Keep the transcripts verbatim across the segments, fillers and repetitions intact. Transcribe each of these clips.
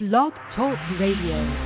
Blog Talk Radio.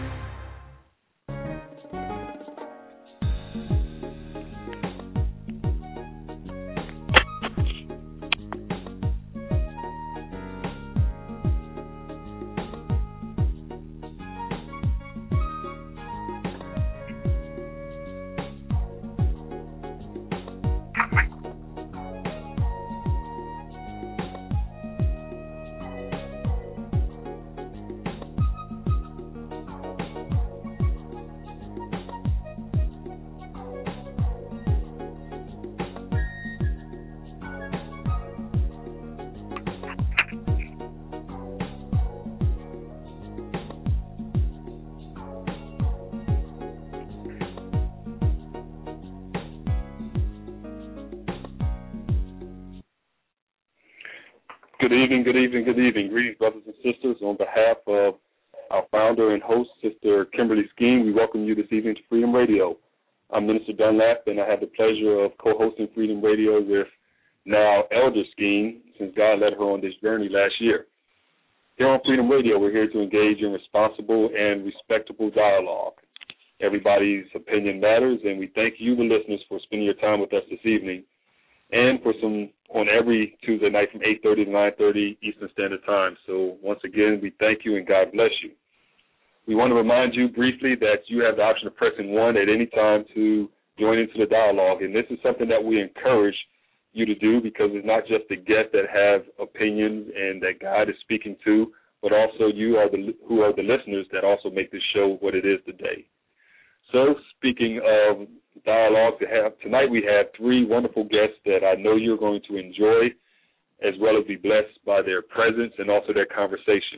Good evening, good evening, good evening. Greetings, brothers and sisters. On behalf of our founder and host, Sister Kimberly Skeen, we welcome you this evening to Freedom Radio. I'm Minister Dunlap, and I have the pleasure of co-hosting Freedom Radio with now Elder Skeen, since God led her on this journey last year. Here on Freedom Radio, we're here to engage in responsible and respectable dialogue. Everybody's opinion matters, and we thank you, the listeners, for spending your time with us this evening, and for some on every Tuesday night from eight thirty to nine thirty Eastern Standard Time. So once again, we thank you and God bless you. We want to remind you briefly that you have the option of pressing one at any time to join into the dialogue, and this is something that we encourage you to do because it's not just the guests that have opinions and that God is speaking to, but also you are the who are the listeners that also make this show what it is today. So speaking of dialogue, to have, tonight we have three wonderful guests that I know you're going to enjoy as well as be blessed by their presence and also their conversation.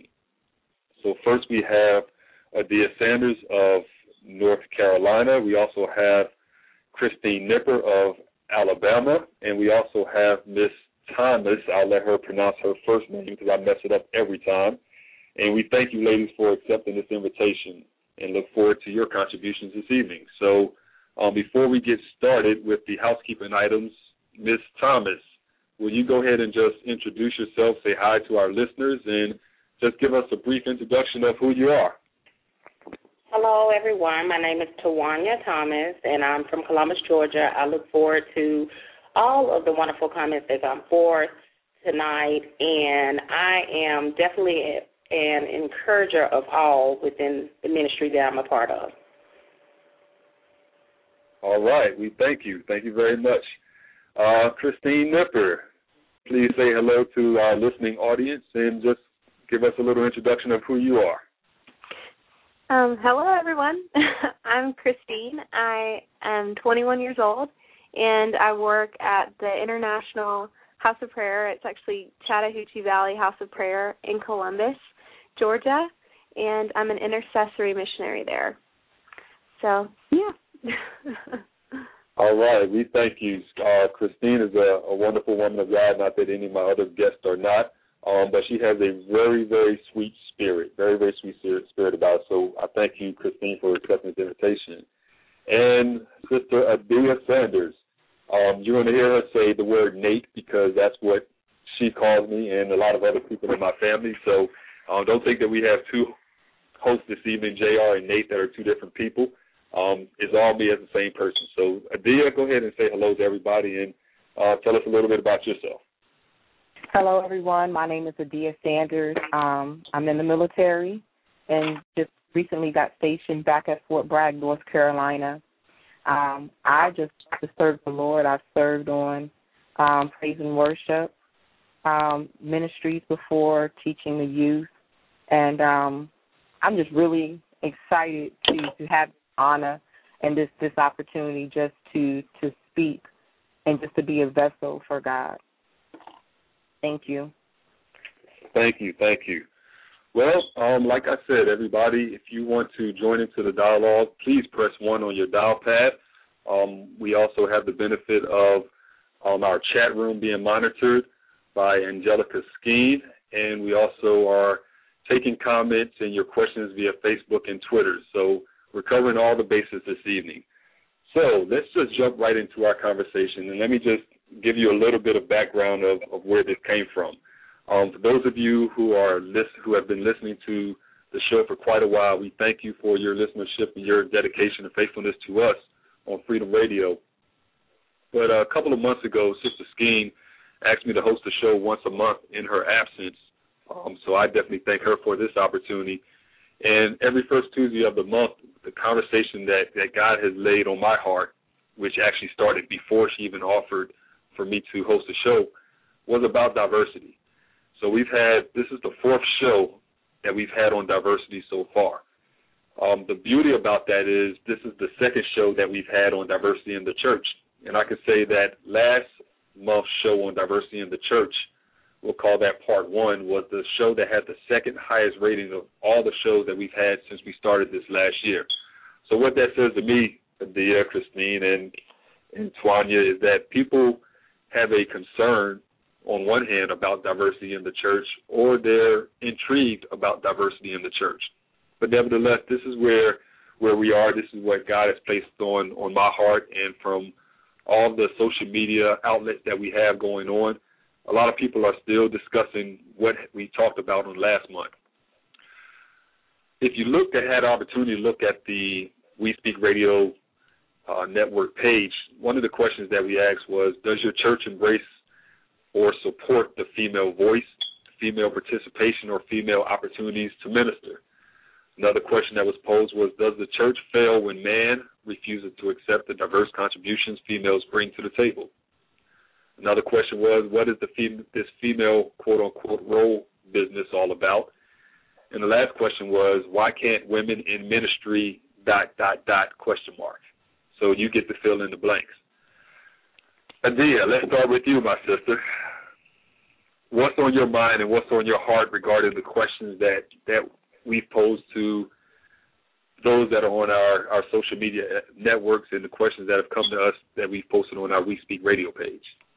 So first we have Adia Sanders of North Carolina. We also have Christine Nipper of Alabama. And we also have Miss Thomas. I'll let her pronounce her first name because I mess it up every time. And we thank you, ladies, for accepting this invitation and look forward to your contributions this evening. So um, before we get started with the housekeeping items, Miss Thomas, will you go ahead and just introduce yourself, say hi to our listeners, and just give us a brief introduction of who you are? Hello, everyone. My name is Tawanya Thomas, and I'm from Columbus, Georgia. I look forward to all of the wonderful comments that come forth tonight, and I am definitely an encourager of all within the ministry that I'm a part of. All right. We thank you. Thank you very much. Uh, Christine Nipper, please say hello to our listening audience and just give us a little introduction of who you are. Um, hello, everyone. I'm Christine. I am twenty-one years old, and I work at the International House of Prayer. It's actually Chattahoochee Valley House of Prayer in Columbus, Georgia, and I'm an intercessory missionary there. So, yeah. All right. We thank you. Uh, Christine is a, a wonderful woman of God, not that any of my other guests are not, um, but she has a very, very sweet spirit, very, very sweet spirit about her. So I thank you, Christine, for accepting this invitation. And Sister Adia Sanders, um, you're going to hear her say the word Nate because that's what she calls me and a lot of other people in my family. So um, don't think that we have two hosts this evening, J R and Nate, that are two different people. Um, it's all me as the same person. So, Adia, go ahead and say hello to everybody and uh, tell us a little bit about yourself. Hello, everyone. My name is Adia Sanders. Um, I'm in the military and just recently got stationed back at Fort Bragg, North Carolina. Um, I just to serve the Lord. I've served on um, praise and worship um, ministries before, teaching the youth, and um, I'm just really excited to, to have honor and this, this opportunity just to, to speak and just to be a vessel for God. Thank you. Thank you. Thank you. Well, um, like I said, everybody, if you want to join into the dialogue, please press one on your dial pad. Um, we also have the benefit of um, our chat room being monitored by Angelica Skeen, and we also are taking comments and your questions via Facebook and Twitter. So we're covering all the bases this evening. So let's just jump right into our conversation, and let me just give you a little bit of background of, of where this came from. Um, for those of you who are list- who have been listening to the show for quite a while, we thank you for your listenership and your dedication and faithfulness to us on Freedom Radio. But uh, a couple of months ago, Sister Skeen asked me to host a show once a month in her absence, um, so I definitely thank her for this opportunity. And every first Tuesday of the month, the conversation that, that God has laid on my heart, which actually started before she even offered for me to host a show, was about diversity. So we've had, this is the fourth show that we've had on diversity so far. Um, the beauty about that is this is the second show that we've had on diversity in the church. And I can say that last month's show on diversity in the church, we'll call that part one, was the show that had the second highest rating of all the shows that we've had since we started this last year. So what that says to me, Adia, Christine, and, and Tanya, is that people have a concern on one hand about diversity in the church, or they're intrigued about diversity in the church. But nevertheless, this is where where we are. This is what God has placed on, on my heart, and from all the social media outlets that we have going on, a lot of people are still discussing what we talked about on last month. If you looked at, had opportunity to look at the We Speak Radio uh, network page, one of the questions that we asked was, does your church embrace or support the female voice, female participation, or female opportunities to minister? Another question that was posed was, does the church fail when man refuses to accept the diverse contributions females bring to the table? Another question was, what is the fem- this female quote-unquote role business all about? And the last question was, why can't women in ministry dot, dot, dot, question mark? So you get to fill in the blanks. Adia, let's start with you, my sister. What's on your mind and what's on your heart regarding the questions that, that we've posed to those that are on our, our social media networks, and the questions that have come to us that we've posted on our We Speak Radio page?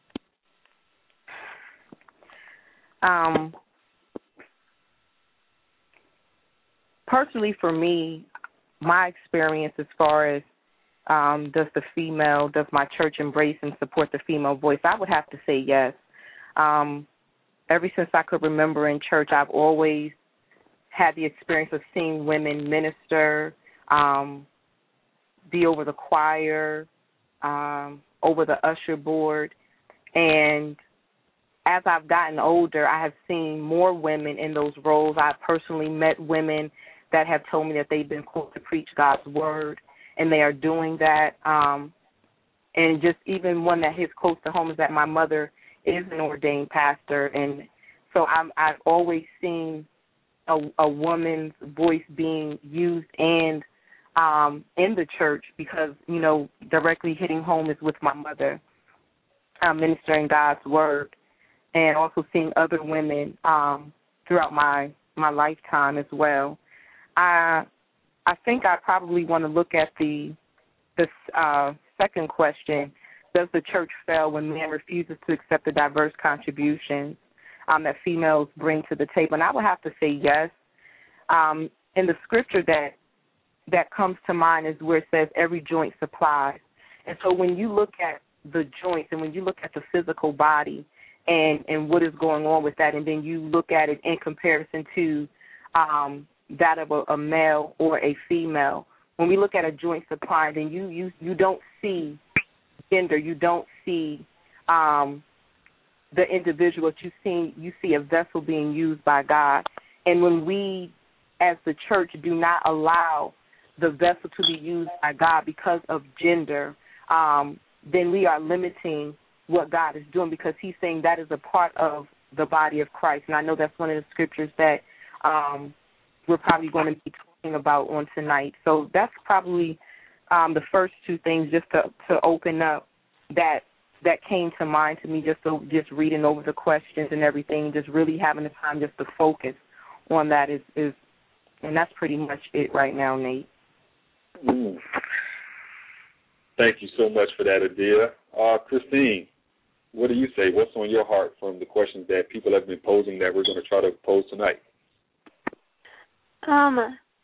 Um, personally, for me, my experience as far as um, does the female, does my church embrace and support the female voice, I would have to say yes. Um, ever since I could remember in church, I've always had the experience of seeing women minister, um, be over the choir, um, over the usher board, and as I've gotten older, I have seen more women in those roles. I've personally met women that have told me that they've been called to preach God's word, and they are doing that. Um, and just even one that hits close to home is that my mother is an ordained pastor, and so I'm, I've always seen a, a woman's voice being used and um, in the church because, you know, directly hitting home is with my mother, uh, ministering God's word, and also seeing other women um, throughout my, my lifetime as well. I I think I probably want to look at the the uh, second question: does the church fail when man refuses to accept the diverse contributions um, that females bring to the table? And I would have to say yes. Um, in the scripture that that comes to mind is where it says every joint supplies. And so when you look at the joints and when you look at the physical body and, and what is going on with that, and then you look at it in comparison to um, that of a, a male or a female, when we look at a joint supply, then you, you, you don't see gender, you don't see um, the individual, you see, you see a vessel being used by God. And when we, as the church, do not allow the vessel to be used by God because of gender, um, then we are limiting what God is doing, because he's saying that is a part of the body of Christ. And I know that's one of the scriptures that um, we're probably going to be talking about on tonight. So that's probably um, the first two things just to, to open up that that came to mind to me, just so, just reading over the questions and everything, just really having the time just to focus on that is, is and that's pretty much it right now, Nate. Mm. Thank you so much for that, Adia. Uh, Christine, what do you say? What's on your heart from the questions that people have been posing that we're going to try to pose tonight? Um,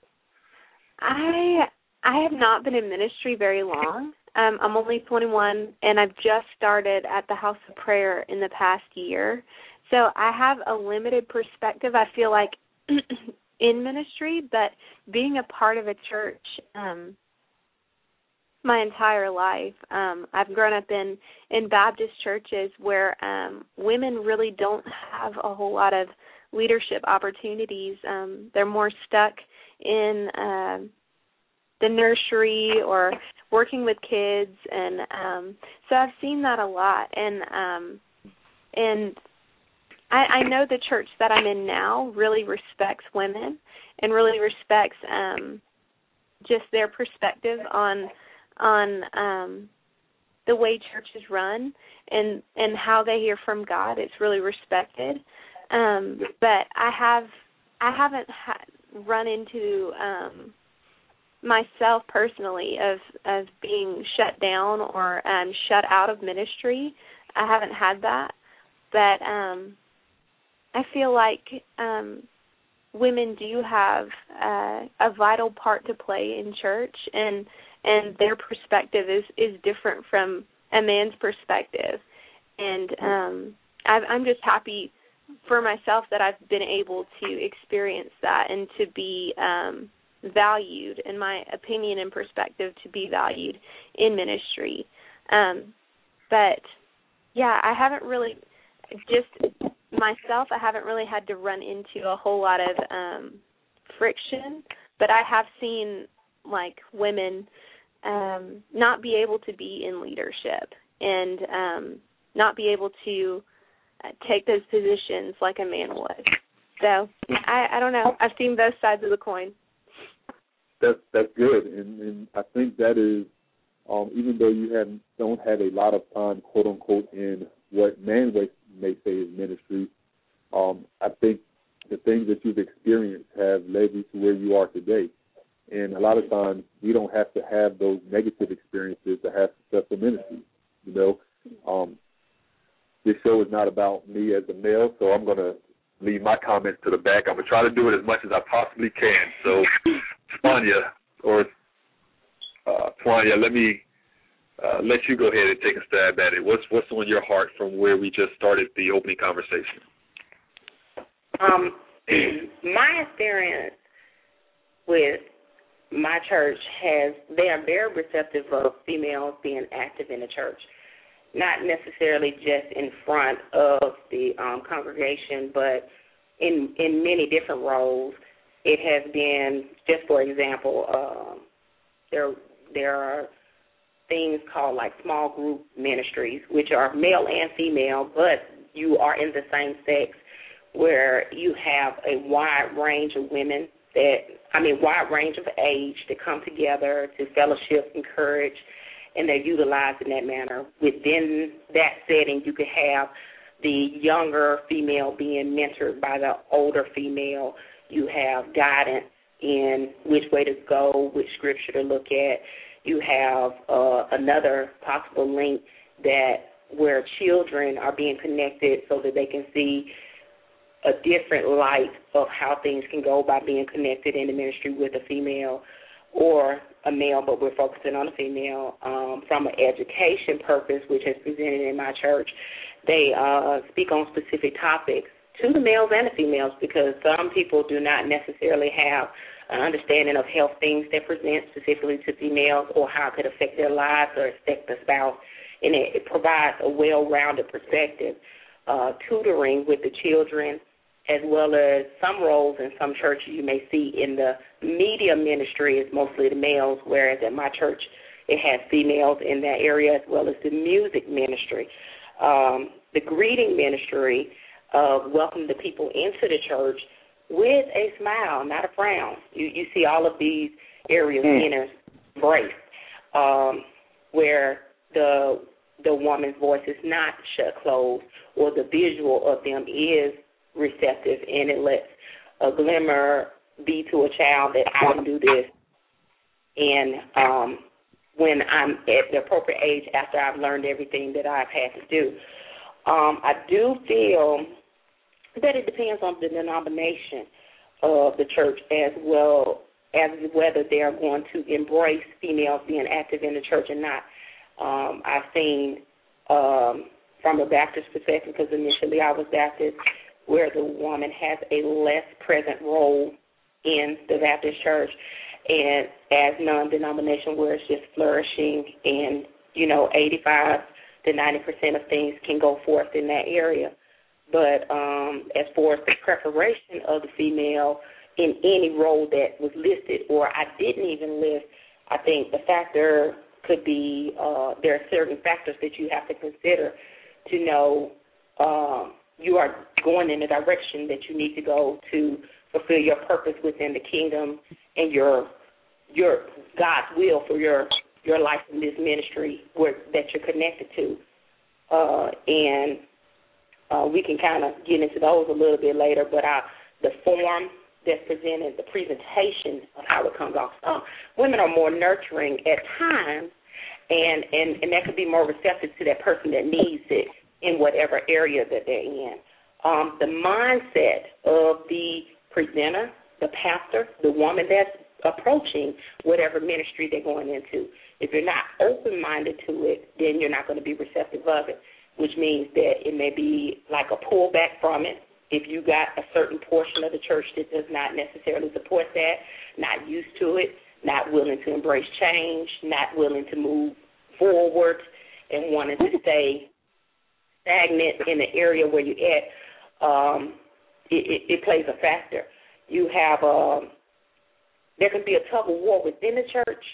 I I have not been in ministry very long. Um, I'm only twenty-one, and I've just started at the House of Prayer in the past year. So I have a limited perspective, I feel like, in ministry, but being a part of a church um, my entire life, um, I've grown up in, in Baptist churches where um, women really don't have a whole lot of leadership opportunities. Um, they're more stuck in uh, the nursery or working with kids, and um, so I've seen that a lot. And um, and I, I know the church that I'm in now really respects women and really respects um, just their perspective on on um, the way church is run and and how they hear from God. It's really respected. Um, but I have I haven't ha- run into um, myself personally of of being shut down or um, shut out of ministry. I haven't had that, but um, I feel like um, women do have uh, a vital part to play in church, and and their perspective is, is different from a man's perspective. And um, I've, I'm just happy for myself that I've been able to experience that and to be um, valued, in my opinion and perspective, to be valued in ministry. Um, but, yeah, I haven't really, just myself, I haven't really had to run into a whole lot of um, friction, but I have seen, like, women um, not be able to be in leadership and um, not be able to uh, take those positions like a man would. So, I, I don't know. I've seen both sides of the coin. That's that's good, and, and I think that is, um, even though you have don't have a lot of time, quote unquote, in what man may, may say is ministry, um, I think the things that you've experienced have led you to where you are today. And a lot of times we don't have to have those negative experiences to have successful ministry. You know, um, this show is not about me as a male, so I'm going to leave my comments to the back. I'm going to try to do it as much as I possibly can. So, Tanya, or uh, Tanya, let me uh, let you go ahead and take a stab at it. What's what's on your heart from where we just started the opening conversation? Um, my experience with my church has, they are very receptive of females being active in the church, not necessarily just in front of the um, congregation, but in in many different roles. It has been, just for example, um, there there are things called like small group ministries, which are male and female, but you are in the same sex, where you have a wide range of women that, I mean, wide range of age that come together to fellowship, encourage, and they're utilized in that manner. Within that setting, you could have the younger female being mentored by the older female. You have guidance in which way to go, which scripture to look at. You have uh, another possible link that where children are being connected so that they can see a different light of how things can go by being connected in the ministry with a female or a male, but we're focusing on a female. Um, from an education purpose, which is presented in my church, they uh, speak on specific topics to the males and the females, because some people do not necessarily have an understanding of health things that present specifically to females or how it could affect their lives or affect the spouse, and it, it provides a well-rounded perspective. Uh, tutoring with the children, as well as some roles in some churches you may see in the media ministry is mostly the males, whereas at my church it has females in that area, as well as the music ministry. Um, the greeting ministry of welcoming the people into the church with a smile, not a frown. You, you see all of these areas mm. being embraced, um, where the the woman's voice is not shut closed, or the visual of them is receptive, and it lets a glimmer be to a child that I can do this. And um, when I'm at the appropriate age, after I've learned everything that I've had to do, um, I do feel that it depends on the denomination of the church, as well as whether they are going to embrace females being active in the church or not. Um, I've seen um, from a Baptist perspective, because initially I was Baptist, where the woman has a less present role in the Baptist church, and as non-denomination where it's just flourishing and, you know, eighty-five to ninety percent of things can go forth in that area. But um, as far as the preparation of the female in any role that was listed or I didn't even list, I think the factor could be uh, there are certain factors that you have to consider to know um, you are going in the direction that you need to go to fulfill your purpose within the kingdom and your your God's will for your your life in this ministry where, that you're connected to. Uh, and uh, we can kind of get into those a little bit later, but I, the form that's presented, the presentation of how it comes off. Some women are more nurturing at times, and, and, and that could be more receptive to that person that needs it in whatever area that they're in. Um, the mindset of the presenter, the pastor, the woman that's approaching whatever ministry they're going into. If you're not open-minded to it, then you're not going to be receptive of it, which means that it may be like a pullback from it. If you got a certain portion of the church that does not necessarily support that, not used to it, not willing to embrace change, not willing to move forward, and wanting to stay stagnant in the area where you're at, um, it, it, it plays a factor. You have a, there can be a tug of war within the church,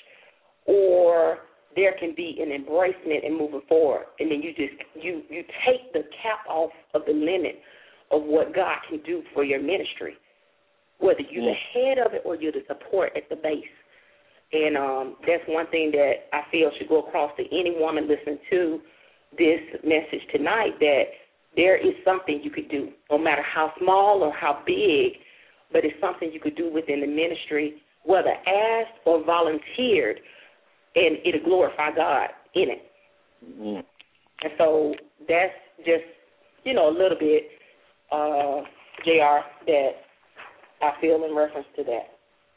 or there can be an embracement and moving forward, and then you just you you take the cap off of the limit of what God can do for your ministry, whether you're the head of it or you're the support at the base. And um, that's one thing that I feel should go across to any woman listening to this message tonight, that there is something you could do, no matter how small or how big, but it's something you could do within the ministry, whether asked or volunteered, and it'll glorify God in it. Mm-hmm. And so that's just, you know, a little bit, uh, J R, that I feel in reference to that.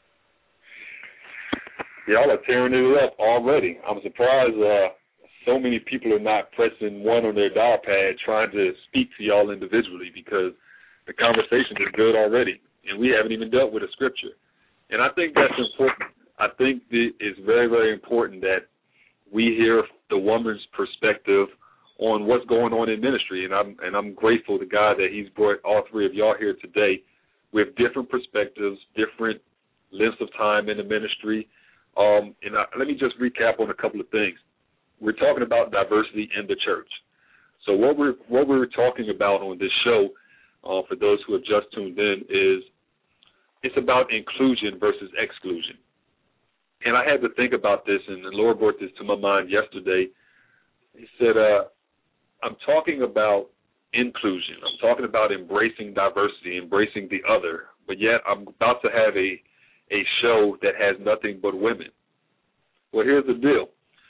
Y'all are tearing it up already. I'm surprised uh, so many people are not pressing one on their dial pad trying to speak to y'all individually, because the conversation is good already, and we haven't even dealt with a scripture. And I think that's important. I think it's very, very important that we hear the woman's perspective on what's going on in ministry. And I'm and I'm grateful to God that He's brought all three of y'all here today with different perspectives, different lengths of time in the ministry. Um, and I, let me just recap on a couple of things. We're talking about diversity in the church. So what we're what we're talking about on this show, uh, for those who have just tuned in, is it's about inclusion versus exclusion. And I had to think about this, and the Lord brought this to my mind yesterday. He said, uh, I'm talking about inclusion. I'm talking about embracing diversity, embracing the other, but yet I'm about to have a, a show that has nothing but women. Well, here's the deal.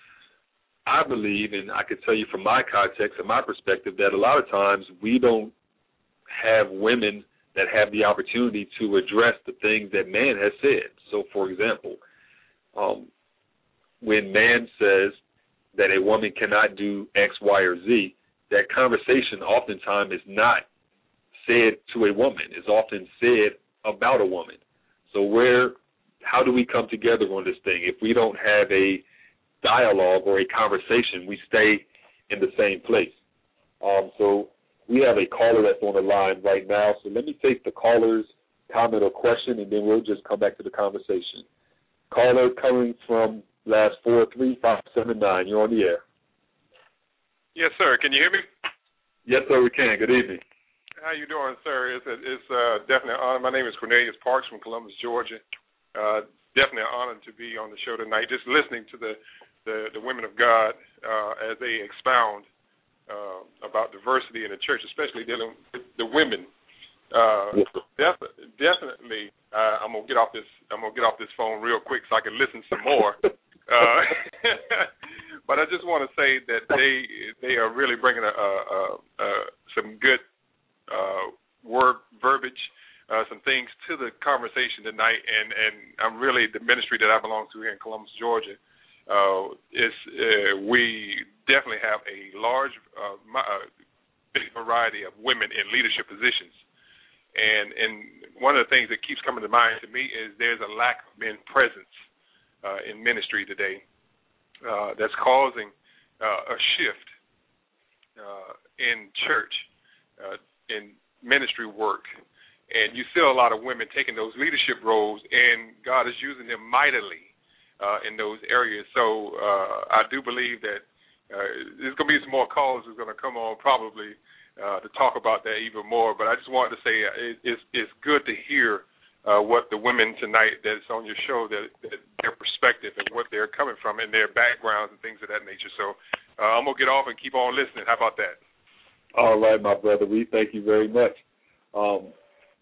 I believe, and I can tell you from my context and my perspective, that a lot of times we don't have women that have the opportunity to address the things that man has said. So, for example, um, when man says that a woman cannot do X, Y, or Z, that conversation oftentimes is not said to a woman. It's often said about a woman. So where, how do we come together on this thing? If we don't have a dialogue or a conversation, we stay in the same place. Um, so we have a caller that's on the line right now. So let me take the caller's comment or question, and then we'll just come back to the conversation. Caller coming from last four three five seven nine. You're on the air. Yes, sir. Can you hear me? Yes, sir. We can. Good evening. How you doing, sir? It's a, it's uh, definitely an honor. My name is Cornelius Parks from Columbus, Georgia. Uh, definitely an honor to be on the show tonight. Just listening to the the, the women of God uh, as they expound uh, about diversity in the church, especially dealing with the women. Uh, def- definitely, uh, I'm gonna get off this. I'm gonna get off this phone real quick so I can listen some more. uh, but I just want to say that they they are really bringing a, a, a, a, some good uh, word verbiage, uh, some things to the conversation tonight, and, and I'm really the ministry that I belong to here in Columbus, Georgia. uh, it's, uh, we definitely have a large uh, uh, variety of women in leadership positions. And, and one of the things that keeps coming to mind to me is there's a lack of men presence uh, in ministry today uh, that's causing uh, a shift uh, in church, uh, in ministry work. And you see a lot of women taking those leadership roles, and God is using them mightily uh, in those areas. So uh, I do believe that uh, there's going to be some more calls that's going to come on probably uh, to talk about that even more. But I just wanted to say it, it's, it's good to hear uh, what the women tonight that's on your show, that, that their perspective and what they're coming from and their backgrounds and things of that nature. So uh, I'm going to get off and keep on listening. How about that? All right, my brother. We thank you very much. Um,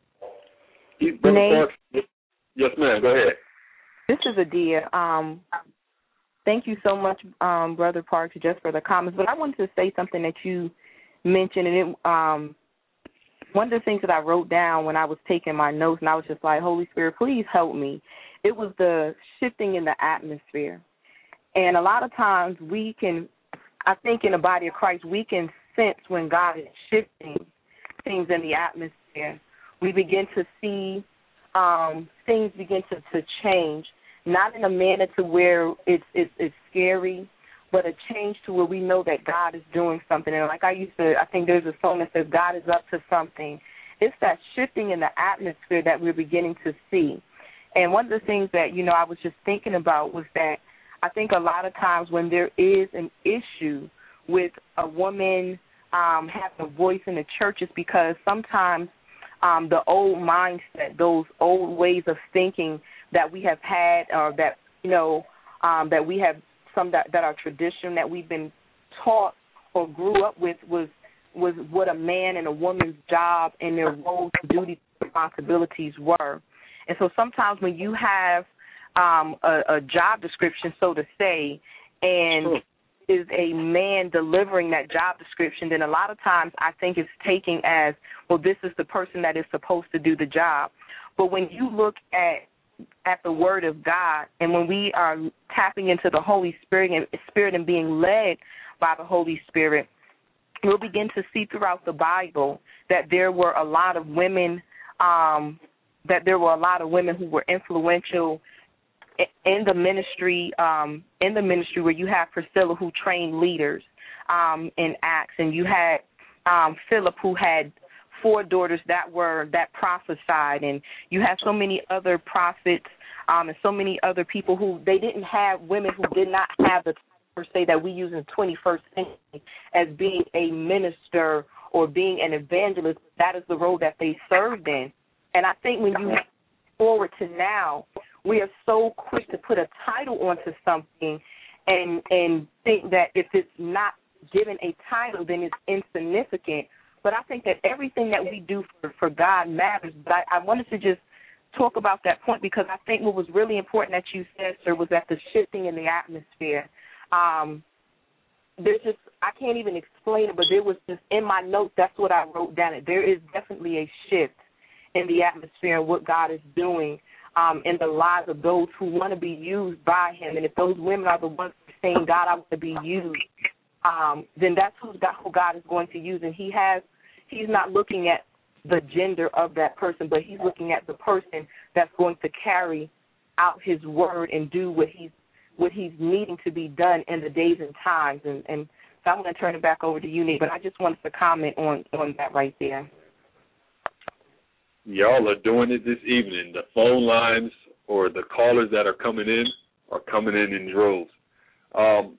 Nate, yes, ma'am. Go ahead. This is Adia. Um, thank you so much, um, Brother Parks, just for the comments. But I wanted to say something that you mentioned, and it, um, one of the things that I wrote down when I was taking my notes, and I was just like, Holy Spirit, please help me. It was the shifting in the atmosphere. And a lot of times we can, I think in the body of Christ, we can sense when God is shifting things in the atmosphere. We begin to see um, things begin to, to change, not in a manner to where it's, it's it's scary, but a change to where we know that God is doing something. And like I used to, I think there's a song that says God is up to something. It's that shifting in the atmosphere that we're beginning to see. And one of the things that, you know, I was just thinking about was that I think a lot of times when there is an issue with a woman um, having a voice in the church, is because sometimes Um, the old mindset, those old ways of thinking that we have had, or that, you know, um, that we have some that, that are tradition that we've been taught or grew up with was was what a man and a woman's job and their roles, duties, responsibilities were. And so sometimes when you have um, a, a job description, so to say, and sure. is a man delivering that job description, then a lot of times I think it's taken as, well, this is the person that is supposed to do the job. But when you look at at the Word of God, and when we are tapping into the Holy Spirit and Spirit and being led by the Holy Spirit, we'll begin to see throughout the Bible that there were a lot of women, um, that there were a lot of women who were influential in the ministry, um, in the ministry where you have Priscilla who trained leaders um, in Acts, and you had um, Philip who had four daughters that were that prophesied, and you have so many other prophets um, and so many other people who they didn't have women who did not have the per se that we use in the twenty-first century as being a minister or being an evangelist. That is the role that they served in. And I think when you forward to now, we are so quick to put a title onto something and and think that if it's not given a title, then it's insignificant. But I think that everything that we do for, for God matters. But I, I wanted to just talk about that point because I think what was really important that you said, sir, was that the shifting in the atmosphere. Um, there's just, I can't even explain it, but there was just, in my notes, that's what I wrote down. There is definitely a shift in the atmosphere and what God is doing um, in the lives of those who want to be used by him. And if those women are the ones saying, God, I want to be used, um, then that's who God, who God is going to use. And he has, he's not looking at the gender of that person, but he's looking at the person that's going to carry out his word and do what he's what he's needing to be done in the days and times. And, and so I'm going to turn it back over to you, Nate, but I just wanted to comment on, on that right there. Y'all are doing it this evening. The phone lines or the callers that are coming in are coming in in droves. Um,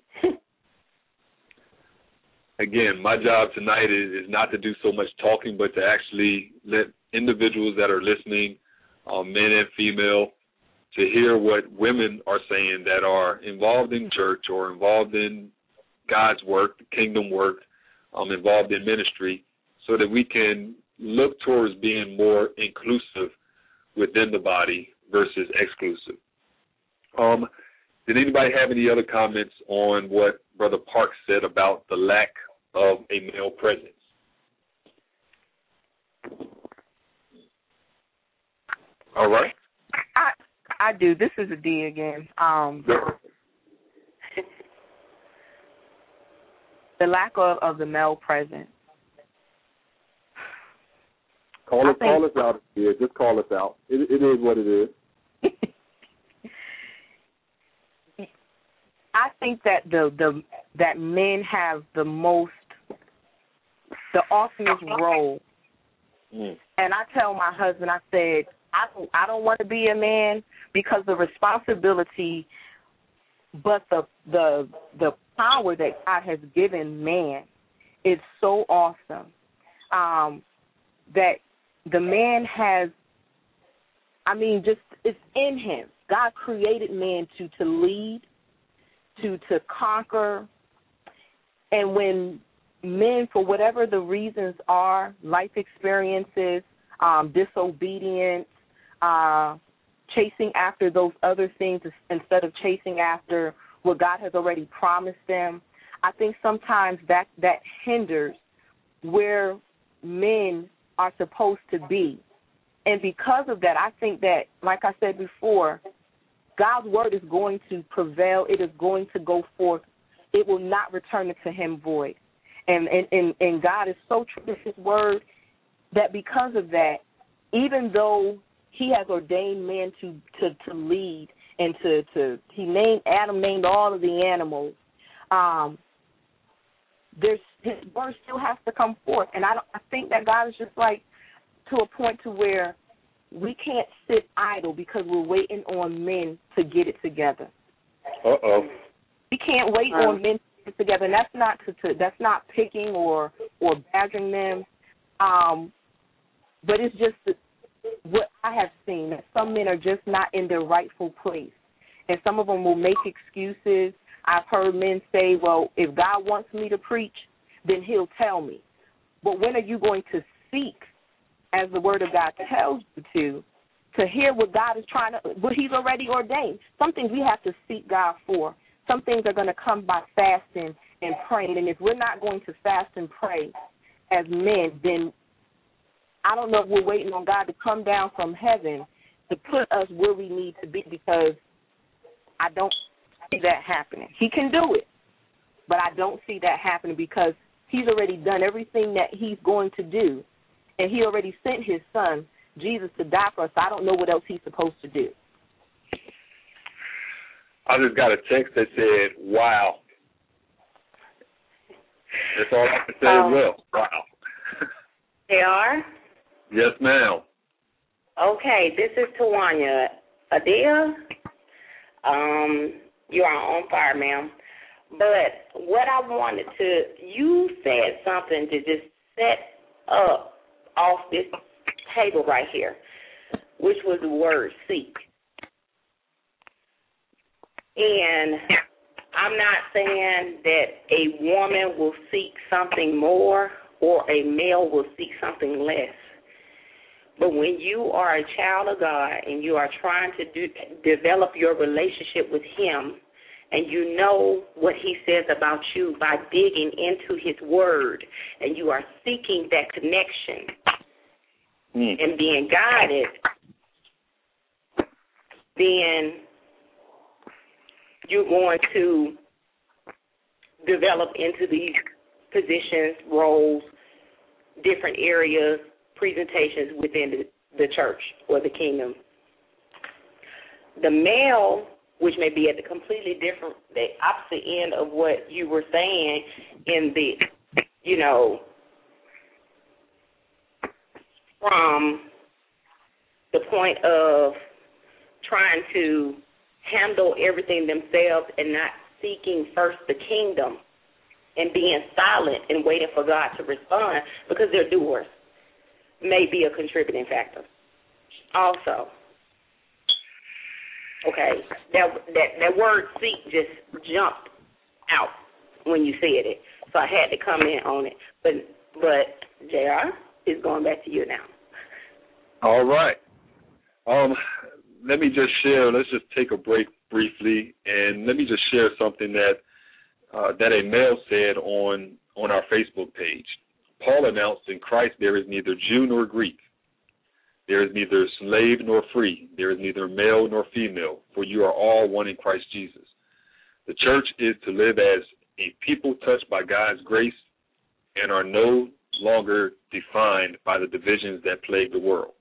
again, my job tonight is, is not to do so much talking, but to actually let individuals that are listening, um, men and female, to hear what women are saying that are involved in church or involved in God's work, kingdom work, um, involved in ministry, so that we can look towards being more inclusive within the body versus exclusive. Um, did anybody have any other comments on what Brother Parks said about the lack of a male presence? All right. I I do. This is a D again. Um, the lack of, of the male presence. Call us, think, call us out here. Just call us out. It, it is what it is. I think that the, the that men have the most, the awesomest role. Mm. And I tell my husband, I said, I don't, I don't want to be a man because the responsibility, but the the the power that God has given man is so awesome. Um, that the man has, I mean, just it's in him. God created man to, to lead, to to conquer, and when men, for whatever the reasons are, life experiences, um, disobedience, uh, chasing after those other things instead of chasing after what God has already promised them, I think sometimes that, that hinders where men are supposed to be. And because of that, I think that, like I said before, God's word is going to prevail. It is going to go forth. It will not return it to him void. And, and, and, and God is so true to his word that because of that, even though he has ordained man to, to, to lead and to, to he named Adam named all of the animals, um, there's his word still has to come forth. And I, don't, I think that God is just like to a point to where we can't sit idle because we're waiting on men to get it together. Uh-oh. We can't wait um, on men to get it together. And that's not to, to that's not picking or or badgering them. Um, but it's just the, what I have seen, that some men are just not in their rightful place. And some of them will make excuses. I've heard men say, well, if God wants me to preach, then he'll tell me. But when are you going to seek, as the word of God tells you to, to hear what God is trying to, what he's already ordained? Some things we have to seek God for. Some things are going to come by fasting and praying. And if we're not going to fast and pray as men, then I don't know if we're waiting on God to come down from heaven to put us where we need to be, because I don't see that happening. He can do it, but I don't see that happening because he's already done everything that he's going to do, and he already sent his son, Jesus, to die for us. So I don't know what else he's supposed to do. I just got a text that said, wow. That's all I can say. Um, well, wow. They are? Yes, ma'am. Okay, this is Tawanya. Adia, um, you are on fire, ma'am. But what I wanted to, you said something to just set up off this table right here, which was the word seek. And I'm not saying that a woman will seek something more or a male will seek something less. But when you are a child of God and you are trying to do, develop your relationship with him, and you know what he says about you by digging into his word, and you are seeking that connection mm. and being guided, then you're going to develop into these positions, roles, different areas, presentations within the, the church or the kingdom. The male, which may be at the completely different, the opposite end of what you were saying in the, you know, from the point of trying to handle everything themselves and not seeking first the kingdom and being silent and waiting for God to respond because they're doers, may be a contributing factor also. Okay, that that that word seek just jumped out when you said it, so I had to come in on it. But but J R is going back to you now. All right. Um, let me just share. Let's just take a break briefly, and let me just share something that uh, that a male said on on our Facebook page. Paul announced, in Christ there is neither Jew nor Greek. There is neither slave nor free. There is neither male nor female, for you are all one in Christ Jesus. The church is to live as a people touched by God's grace and are no longer defined by the divisions that plague the world.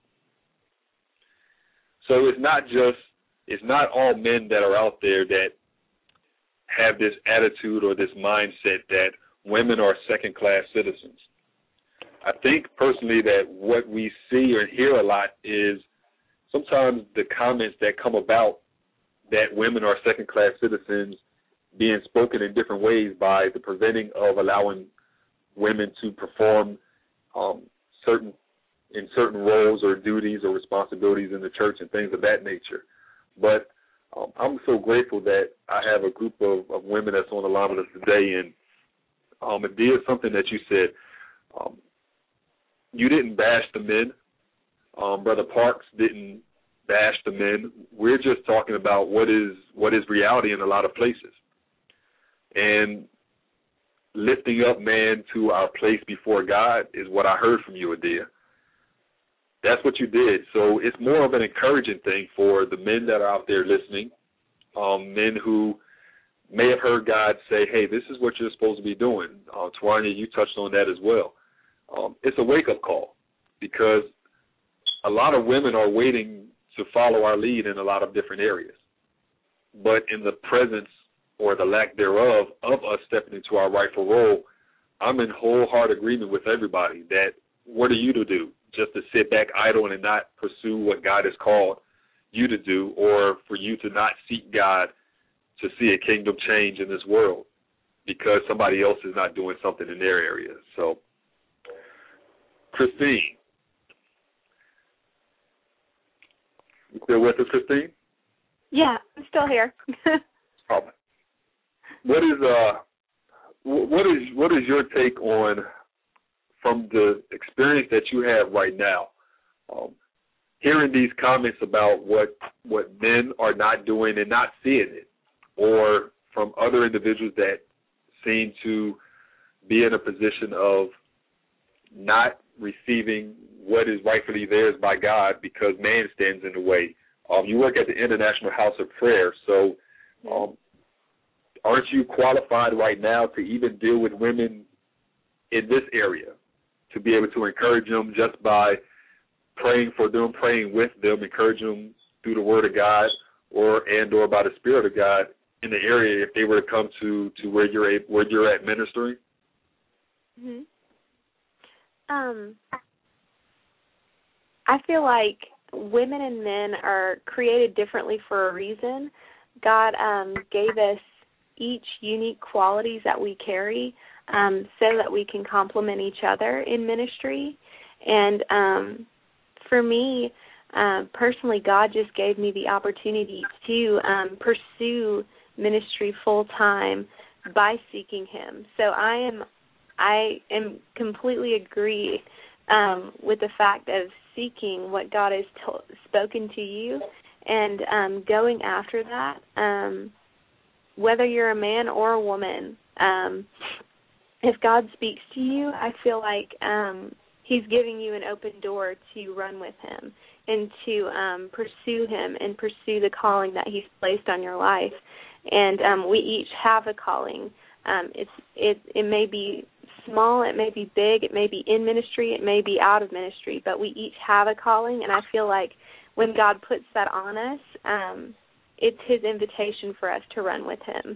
So it's not just, it's not all men that are out there that have this attitude or this mindset that women are second-class citizens. I think personally that what we see or hear a lot is sometimes the comments that come about that women are second-class citizens being spoken in different ways by the preventing of allowing women to perform um, certain in certain roles or duties or responsibilities in the church and things of that nature. But um, I'm so grateful that I have a group of, of women that's on the line with us today. And um, it did something that you said. Um, you didn't bash the men. Um, Brother Parks didn't bash the men. We're just talking about what is what is reality in a lot of places. And lifting up man to our place before God is what I heard from you, Adia. That's what you did. So it's more of an encouraging thing for the men that are out there listening, um, men who may have heard God say, hey, this is what you're supposed to be doing. Uh, Tawanya, you touched on that as well. Um, it's a wake-up call because a lot of women are waiting to follow our lead in a lot of different areas. But in the presence or the lack thereof of us stepping into our rightful role, I'm in wholehearted agreement with everybody that what are you to do? Just to sit back idle and not pursue what God has called you to do, or for you to not seek God to see a kingdom change in this world because somebody else is not doing something in their area. So, Christine. You still with us, Christine? Yeah, I'm still here. Oh. What is uh, what is what is your take on, from the experience that you have right now, um, hearing these comments about what what men are not doing and not seeing it, or from other individuals that seem to be in a position of not receiving what is rightfully theirs by God because man stands in the way. Um, you work at the International House of Prayer, so um, aren't you qualified right now to even deal with women in this area, to be able to encourage them just by praying for them, praying with them, encouraging them through the Word of God or and or by the Spirit of God in the area if they were to come to, to where you're a, where you're at ministering? Mm-hmm. Um, I feel like women and men are created differently for a reason. God um, gave us each unique qualities that we carry um, so that we can complement each other in ministry. And um, for me, uh, personally, God just gave me the opportunity to um, pursue ministry full-time by seeking Him. So I am I am completely agree um, with the fact of seeking what God has to- spoken to you and um, going after that, um, whether you're a man or a woman. Um, if God speaks to you, I feel like um, He's giving you an open door to run with Him and to um, pursue Him and pursue the calling that He's placed on your life. And um, we each have a calling. Um, it's it it may be small, it may be big, it may be in ministry, it may be out of ministry, but we each have a calling, and I feel like when God puts that on us, um, it's His invitation for us to run with Him.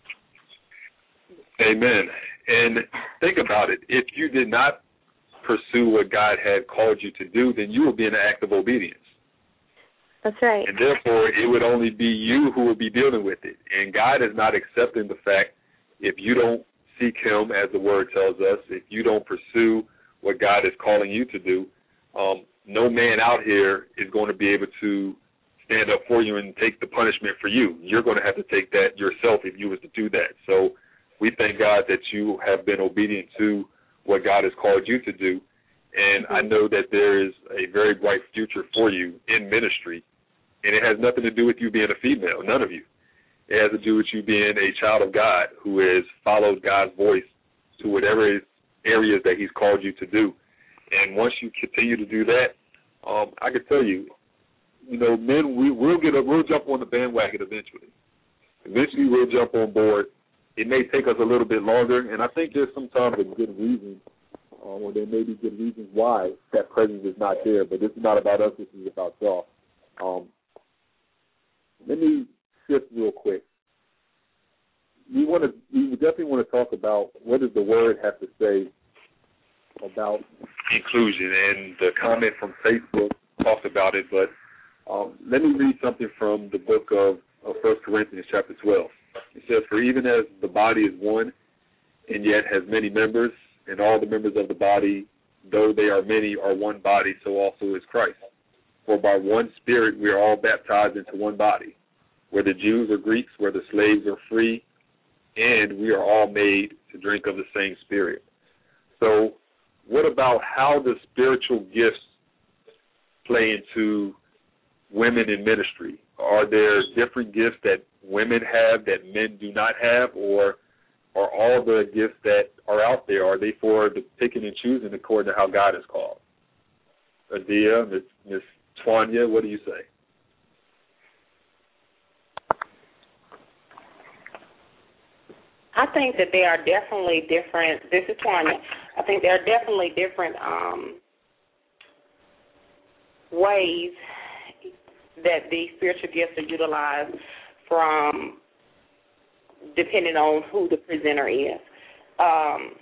Amen. And think about it. If you did not pursue what God had called you to do, then you would be in an act of obedience. That's right. And therefore, it would only be you who would be dealing with it. And God is not accepting the fact if you don't seek Him, as the Word tells us, if you don't pursue what God is calling you to do, um, no man out here is going to be able to stand up for you and take the punishment for you. You're going to have to take that yourself if you was to do that. So we thank God that you have been obedient to what God has called you to do. And mm-hmm. I know that there is a very bright future for you in ministry. And it has nothing to do with you being a female, none of you. It has to do with you being a child of God who has followed God's voice to whatever areas that He's called you to do. And once you continue to do that, um, I can tell you, you know, men, we, we'll get a, we'll jump on the bandwagon eventually. Eventually we'll jump on board it may take us a little bit longer, and I think there's sometimes a good reason, um, or there may be good reasons why that presence is not there. But this is not about us. This is about y'all. Um, let me shift real quick. We want to. We definitely want to talk about what does the Word have to say about inclusion, and the comment from Facebook talked about it. But um, let me read something from the book of, of First Corinthians, chapter twelve. It says, "For even as the body is one, and yet has many members, and all the members of the body, though they are many, are one body, so also is Christ. For by one Spirit we are all baptized into one body, whether Jews or Greeks, whether slaves or free, and we are all made to drink of the same Spirit." So what about how the spiritual gifts play into women in ministry? Are there different gifts that women have that men do not have, or are all the gifts that are out there, are they for the picking and choosing according to how God is called? Adia, Miss Miss Twanya, what do you say? I think that there are definitely different, this is Twanya, I think there are definitely different um, ways that the spiritual gifts are utilized from depending on who the presenter is. Um,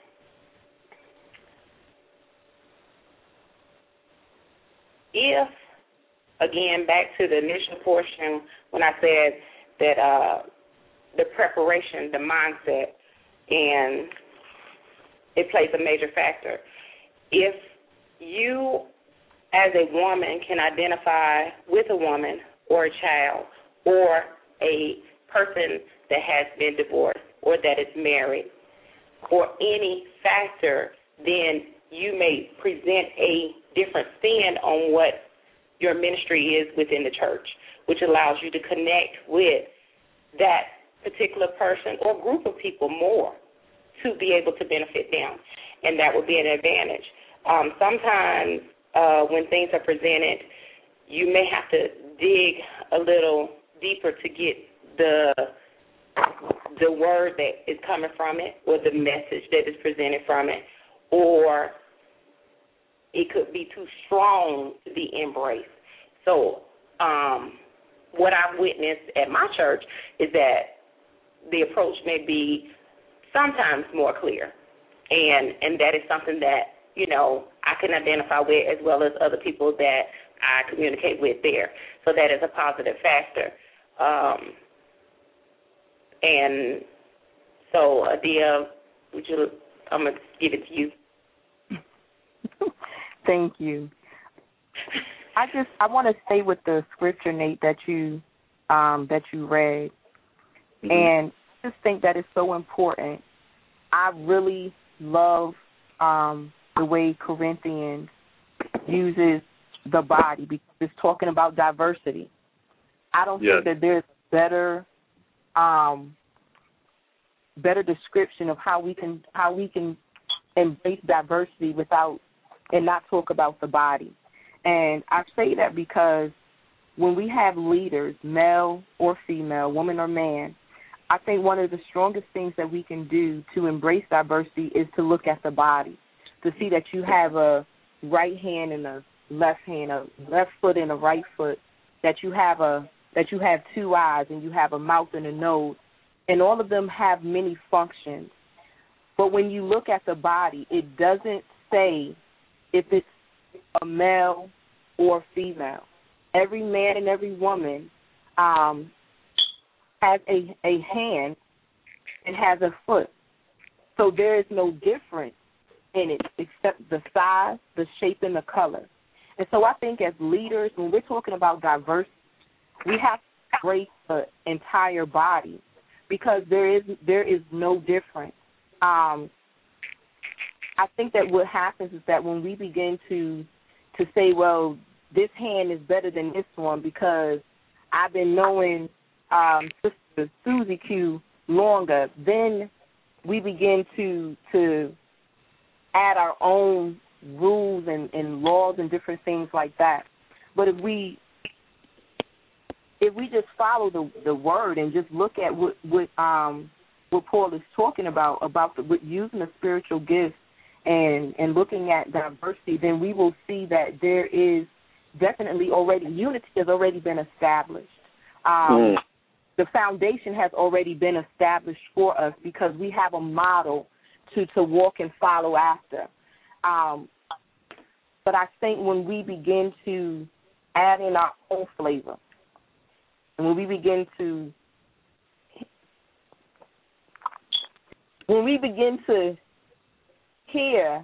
if, again, back to the initial portion when I said that uh, the preparation, the mindset, and it plays a major factor. If you, as a woman, can identify with a woman or a child or a person that has been divorced or that is married or any factor, then you may present a different stand on what your ministry is within the church, which allows you to connect with that particular person or group of people more to be able to benefit them, and that would be an advantage. Um, sometimes uh, when things are presented, you may have to dig a little deeper to get the the word that is coming from it or the message that is presented from it, or it could be too strong to be embraced. So um, what I've witnessed at my church is that the approach may be sometimes more clear, and and that is something that, you know, I can identify with as well as other people that I communicate with there. So that is a positive factor. Um, and so, Adia, would you? I'm gonna give it to you. Thank you. I just I want to stay with the scripture, Nate, that you um, that you read. Mm-hmm. And I just think that is so important. I really love um, the way Corinthians uses the body because it's talking about diversity. I don't yes. think that there's better um, better description of how we can how we can embrace diversity without and not talk about the body. And I say that because when we have leaders, male or female, woman or man, I think one of the strongest things that we can do to embrace diversity is to look at the body, to see that you have a right hand and a left hand, a left foot and a right foot, that you have a that you have two eyes and you have a mouth and a nose, and all of them have many functions. But when you look at the body, it doesn't say if it's a male or female. Every man and every woman um, has a, a hand and has a foot. So there is no difference in it except the size, the shape, and the color. And so I think as leaders, when we're talking about diversity, we have to embrace the entire body because there is there is no difference. Um, I think that what happens is that when we begin to to say, well, this hand is better than this one because I've been knowing um, Sister Susie Q longer, then we begin to to add our own rules and, and laws and different things like that. But if we if we just follow the, the word and just look at what, what um, what Paul is talking about, about the, with using the spiritual gifts and, and looking at diversity, then we will see that there is definitely already, unity has already been established. Um, mm. The foundation has already been established for us because we have a model to, to walk and follow after. Um, but I think when we begin to add in our own flavor, and when we begin to when we begin to hear,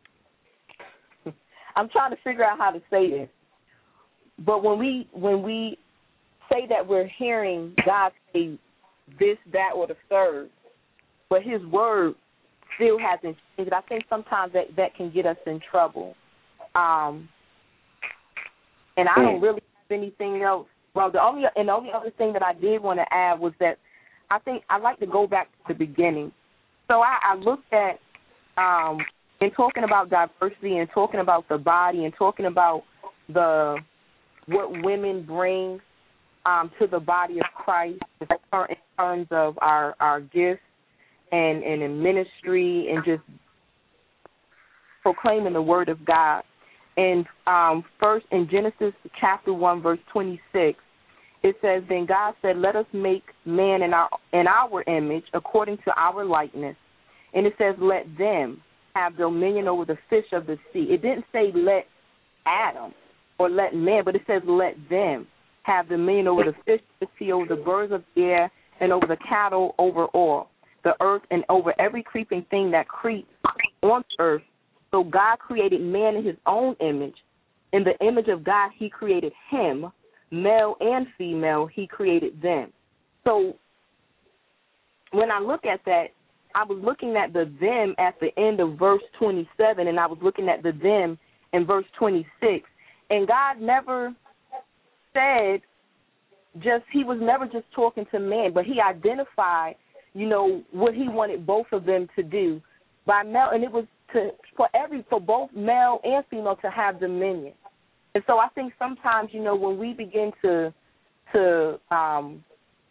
I'm trying to figure out how to say this, but when we when we say that we're hearing God say this, that, or the third, but His word still hasn't changed, I think sometimes that, that can get us in trouble. Um, and I don't really have anything else. Well, the only and the only other thing that I did want to add was that I think I like to go back to the beginning. So I, I looked at um, in talking about diversity and talking about the body and talking about the what women bring um, to the body of Christ in terms of our, our gifts and, and in ministry and just proclaiming the word of God. And um, first in Genesis chapter one, verse twenty-six, it says, "Then God said, let us make man in our in our image according to our likeness." And it says, let them have dominion over the fish of the sea. It didn't say let Adam or let man, but it says let them have dominion over the fish of the sea, over the birds of the air, and over the cattle, over all the earth, and over every creeping thing that creeps on the earth. So God created man in His own image. In the image of God, He created him. Male and female, He created them. So when I look at that, I was looking at the them at the end of verse twenty-seven, and I was looking at the them in verse twenty-six. And God never said just, He was never just talking to man, but He identified, you know, what He wanted both of them to do by male, and it was to for every for both male and female to have dominion. And so I think sometimes, you know, when we begin to to um,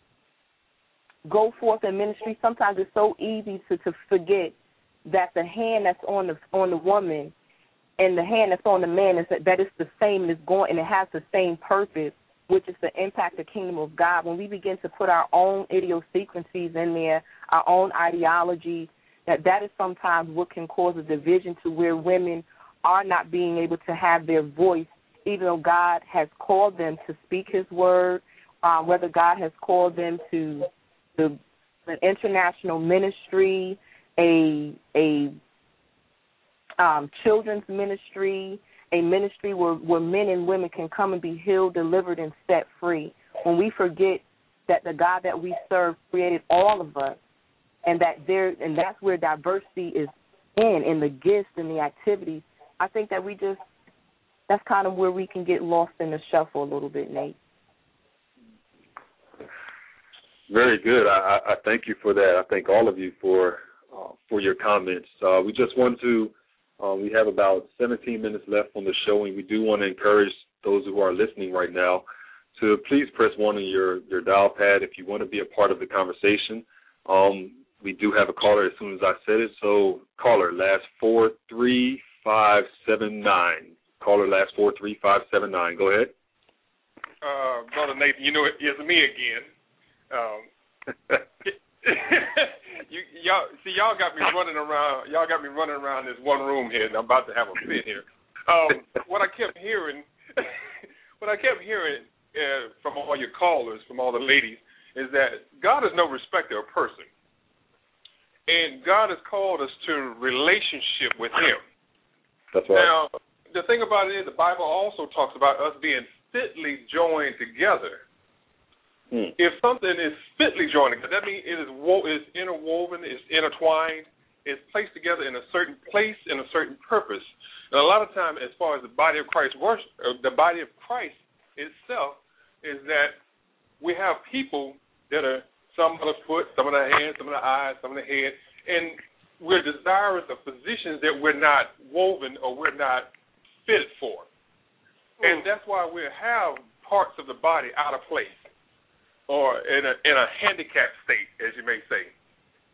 go forth in ministry, sometimes it's so easy to, to forget that the hand that's on the on the woman and the hand that's on the man is that, that it's the same and it's going and it has the same purpose, which is to impact the kingdom of God. When we begin to put our own idiosyncrasies in there, our own ideologies, that that is sometimes what can cause a division to where women are not being able to have their voice, even though God has called them to speak His word, um, whether God has called them to the, an international ministry, a a um, children's ministry, a ministry where, where men and women can come and be healed, delivered, and set free. When we forget that the God that we serve created all of us, and that there, and that's where diversity is in, in the gifts and the activities, I think that we just, that's kind of where we can get lost in the shuffle a little bit, Nate. Very good. I, I thank you for that. I thank all of you for uh, for your comments. Uh, we just want to, uh, we have about seventeen minutes left on the show, and we do want to encourage those who are listening right now to please press one on your, your dial pad if you want to be a part of the conversation. Um, we do have a caller as soon as I said it. So, caller, last four three five seven nine. Caller, last four three five seven nine. Go ahead. Uh, Brother Nathan, you know it is me again. Um, you, y'all see, y'all got me running around. Y'all got me running around this one room here, and I'm about to have a fit here. Um, what I kept hearing, what I kept hearing uh, from all your callers, from all the ladies, is that God is no respecter of person, and God has called us to relationship with Him. That's right. Now, the thing about it is, the Bible also talks about us being fitly joined together. Hmm. If something is fitly joined together, that means it is wo- is interwoven, is intertwined, it's placed together in a certain place, in a certain purpose. And a lot of times, as far as the body of Christ worship, uh, the body of Christ itself, is that we have people that are some of the foot, some of the hands, some of the eyes, some of the head, and we're desirous of positions that we're not woven or we're not fitted for. Hmm. And that's why we have parts of the body out of place, or in a in a handicapped state, as you may say.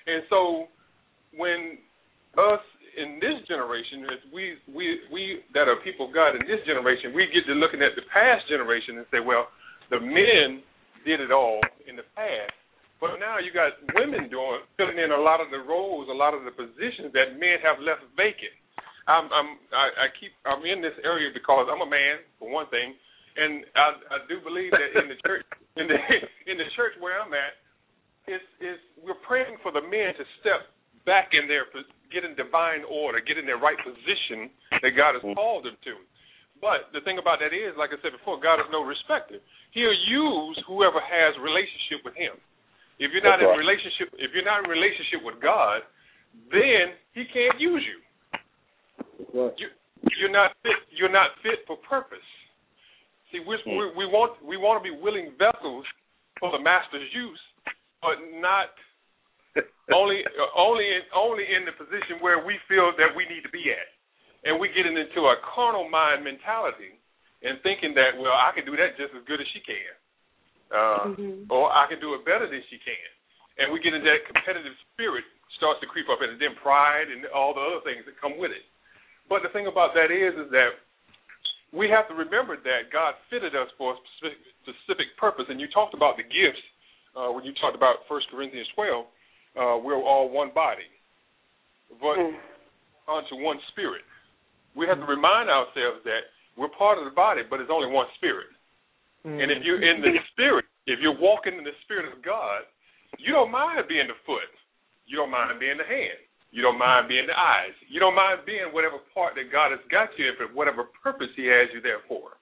And so when us in this generation, as we, we, we that are people of God in this generation, we get to looking at the past generation and say, well, the men did it all in the past. But now you got women doing, filling in a lot of the roles, a lot of the positions that men have left vacant. I'm, I'm, I, I keep, I'm in this area because I'm a man, for one thing, and I, I do believe that in the church, in the in the church where I'm at, it's, it's we're praying for the men to step back in their, get in divine order, get in their right position that God has called them to. But the thing about that is, like I said before, God is no respecter. He'll use whoever has relationship with Him. If you're not That's in right. relationship, if you're not in relationship with God, then He can't use you. Right. You you're not fit. You're not fit for purpose. See, we're, mm. we we want we want to be willing vessels for the Master's use, but not. only, only, in, only in the position where we feel that we need to be at, and we get into a carnal mind mentality and thinking that, well, I can do that just as good as she can, uh, mm-hmm. or I can do it better than she can, and we get into that competitive spirit starts to creep up, and then pride and all the other things that come with it. But the thing about that is, is that we have to remember that God fitted us for a specific, specific purpose, and you talked about the gifts uh, when you talked about First Corinthians twelve. Uh, we're all one body, but mm. unto one spirit. We have to remind ourselves that we're part of the body, but it's only one spirit. Mm. And if you're in the spirit, if you're walking in the spirit of God, you don't mind being the foot. You don't mind being the hand. You don't mind being the eyes. You don't mind being whatever part that God has got you in for whatever purpose He has you there for.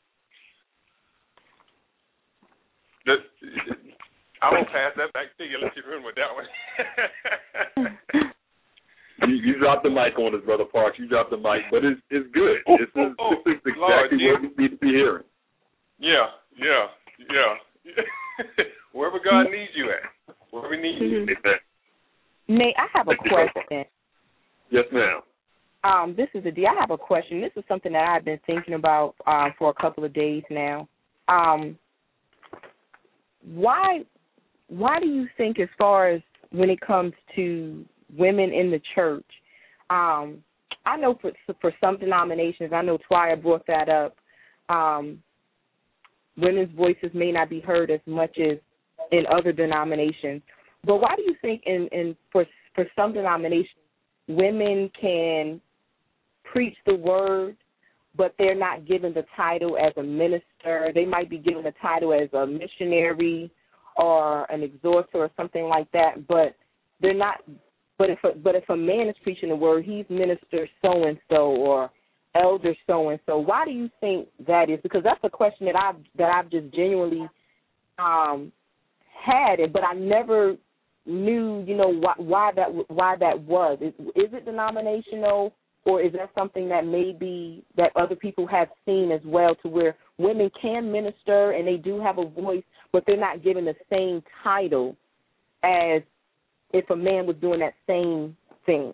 The, I'm going to pass that back to you. Let you run with that one. you, you dropped the mic on us, Brother Parks. You dropped the mic, but it's it's good. Oh, this, is, oh, this is exactly Lord, what we need to be hearing. Yeah, yeah, yeah. Wherever God needs you at. Wherever He needs you. Nate, I have a question. Yes, ma'am. Um, this is a D. I have a question. This is something that I've been thinking about um, for a couple of days now. Um, why... Why do you think, as far as when it comes to women in the church, um, I know for for some denominations, I know Twia brought that up, um, women's voices may not be heard as much as in other denominations. But why do you think in, in for for some denominations, women can preach the word, but they're not given the title as a minister? They might be given the title as a missionary or an exhorter or something like that, but they're not. But if a, but if a man is preaching the word, he's minister so and so or elder so and so. Why do you think that is? Because that's a question that I've that I've just genuinely um, had it, but I never knew, you know, why, why that why that was. Is, is it denominational, or is that something that maybe that other people have seen as well, to where women can minister and they do have a voice, but they're not given the same title as if a man was doing that same thing?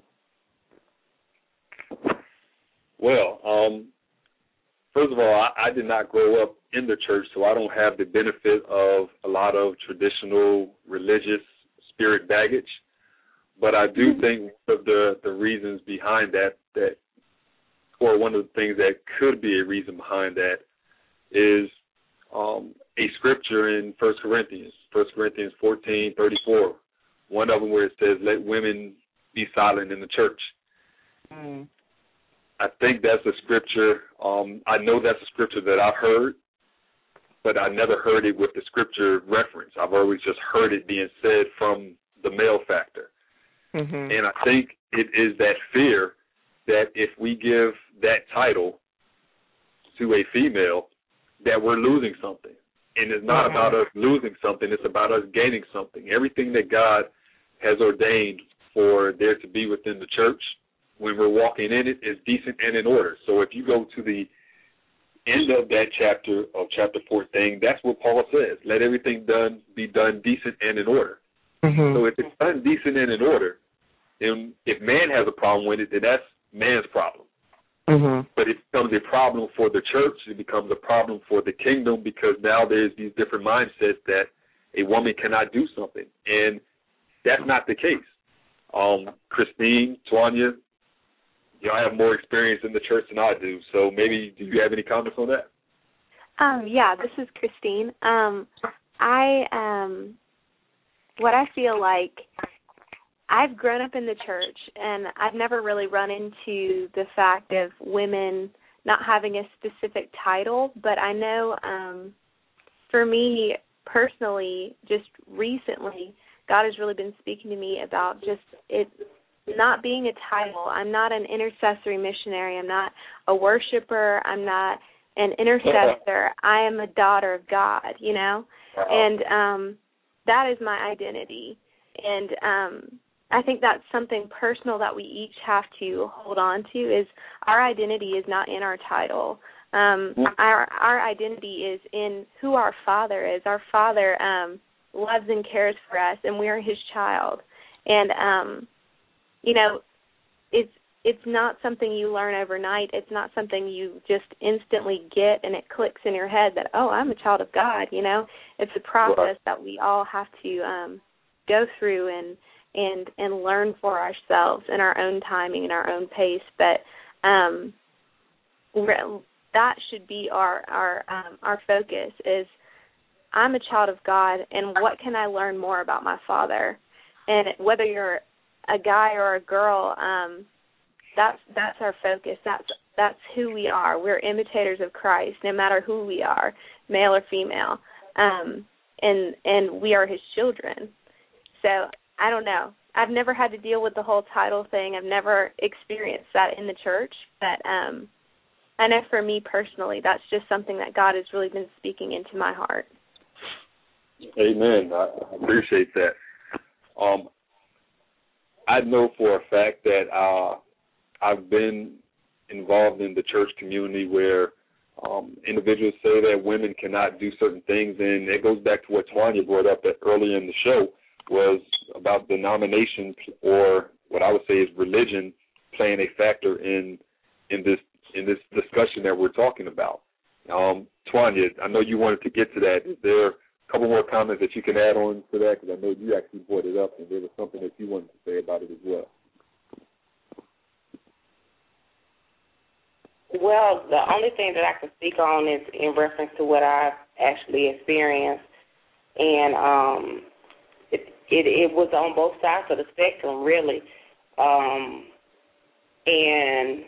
Well, um, first of all, I, I did not grow up in the church, so I don't have the benefit of a lot of traditional religious spirit baggage. But I do think one of the, the reasons behind that, that, or one of the things that could be a reason behind that, is um, a scripture in First Corinthians, First Corinthians fourteen thirty-four. One of them where it says, "Let women be silent in the church." Mm. I think that's a scripture. Um, I know that's a scripture that I've heard, but I never heard it with the scripture reference. I've always just heard it being said from the male factor. Mm-hmm. And I think it is that fear that if we give that title to a female, that we're losing something. And it's not mm-hmm. about us losing something. It's about us gaining something. Everything that God has ordained for there to be within the church, when we're walking in it, is decent and in order. So if you go to the end of that chapter, of chapter fourteen, that's what Paul says. Let everything done be done decent and in order. Mm-hmm. So if it's done decent and in order, then if man has a problem with it, then that's man's problem. Mm-hmm. But it becomes a problem for the church. It becomes a problem for the kingdom, because now there's these different mindsets that a woman cannot do something. And that's not the case. Um, Christine, Tawanya, y'all have more experience in the church than I do, so maybe do you have any comments on that? Um, yeah, this is Christine. Um, I um, what I feel like, I've grown up in the church, and I've never really run into the fact of women not having a specific title, but I know um, for me personally, just recently, God has really been speaking to me about just it not being a title. I'm not an intercessory missionary. I'm not a worshiper. I'm not an intercessor. I am a daughter of God, you know, and um, that is my identity. And um, I think that's something personal that we each have to hold on to, is our identity is not in our title. Um, our our identity is in who our Father is. Our Father um, loves and cares for us, and we are His child. And um, you know, it's it's not something you learn overnight. It's not something you just instantly get and it clicks in your head that, oh, I'm a child of God. You know, it's a process right. that we all have to um, go through and and and learn for ourselves in our own timing and our own pace. But um, that should be our our um, our focus is, I'm a child of God, and what can I learn more about my Father? And whether you're a guy or a girl, um, that's that's our focus. That's that's who we are. We're imitators of Christ, no matter who we are, male or female, um, and and we are His children. So I don't know. I've never had to deal with the whole title thing. I've never experienced that in the church, but um, I know for me personally, that's just something that God has really been speaking into my heart. Amen. I appreciate that. Um, I know for a fact that uh, I've been involved in the church community where um, individuals say that women cannot do certain things, and it goes back to what Tawanya brought up earlier in the show, was about denomination, or what I would say is religion, playing a factor in in this in this discussion that we're talking about. Um, Tawanya, I know you wanted to get to that. Is there a couple more comments that you can add on to that? Because I know you actually brought it up, and there was something that you wanted to say about it as well. Well, the only thing that I can speak on is in reference to what I've actually experienced, and um, it, it it was on both sides of the spectrum, really. Um, and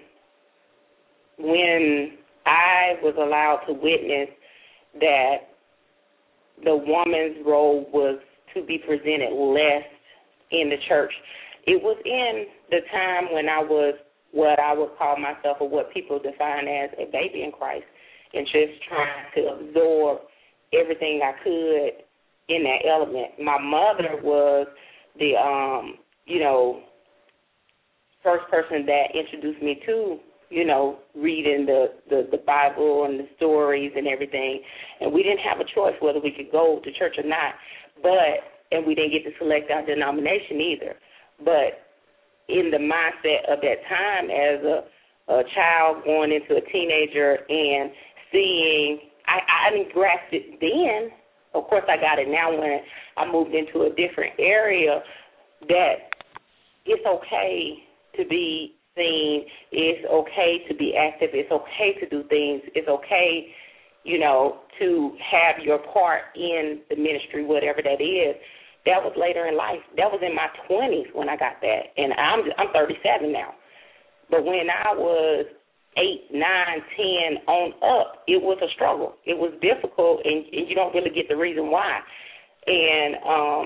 when I was allowed to witness that the woman's role was to be presented less in the church, it was in the time when I was what I would call myself, or what people define as a baby in Christ, and just trying to absorb everything I could in that element. My mother was the, um, you know, first person that introduced me to, you know, reading the, the, the Bible and the stories and everything. And we didn't have a choice whether we could go to church or not. But, and we didn't get to select our denomination either. But in the mindset of that time as a, a child going into a teenager and seeing, I, I didn't grasp it then. Of course, I got it now when I moved into a different area, that it's okay to be seen, it's okay to be active, it's okay to do things, it's okay, you know, to have your part in the ministry, whatever that is. That was later in life. That was in my twenties when I got that, and I'm I'm thirty-seven now. But when I was eight, nine, ten on up, it was a struggle. It was difficult, and, and you don't really get the reason why. And um,